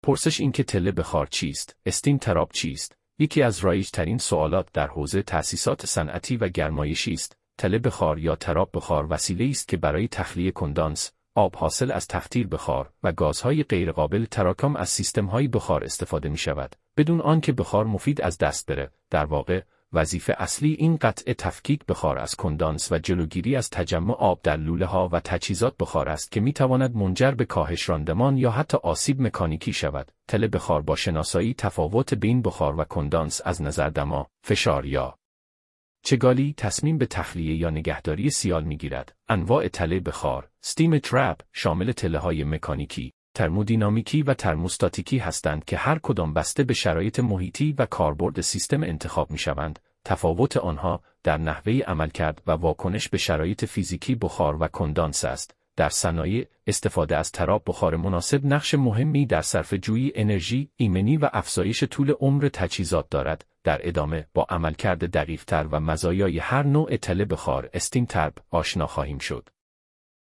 پرسش این که تله بخار چیست؟ استیم تراب چیست؟ یکی از رایج‌ترین سوالات در حوزه تأسیسات صنعتی و گرمایشی است. تله بخار یا تراب بخار وسیله‌ای است که برای تخلیه کندانس، آب حاصل از تفطیر بخار و گازهای غیرقابل تراکم از سیستم‌های بخار استفاده می‌شود، بدون آنکه بخار مفید از دست بره. در واقع، وظیفه اصلی این قطعه تفکیک بخار از کندانس و جلوگیری از تجمع آب در لوله‌ها و تجهیزات بخار است که می‌تواند منجر به کاهش راندمان یا حتی آسیب مکانیکی شود. تله بخار با شناسایی تفاوت بین بخار و کندانس از نظر دما، فشار یا چگالی تصمیم به تخلیه یا نگهداری سیال می‌گیرد. انواع تله بخار، استیم ترپ، شامل تله‌های مکانیکی، ترمودینامیکی و ترموستاتیکی هستند که هر کدام بسته به شرایط محیطی و کاربرد سیستم انتخاب می‌شوند. تفاوت آنها در نحوه عملکرد و واکنش به شرایط فیزیکی بخار و کندانس است. در صنایع، استفاده از تراب بخار مناسب نقش مهمی در صرفه‌جویی انرژی، ایمنی و افزایش طول عمر تجهیزات دارد. در ادامه با عملکرد دقیق‌تر و مزایای هر نوع تله بخار استیم ترپ آشنا خواهیم شد.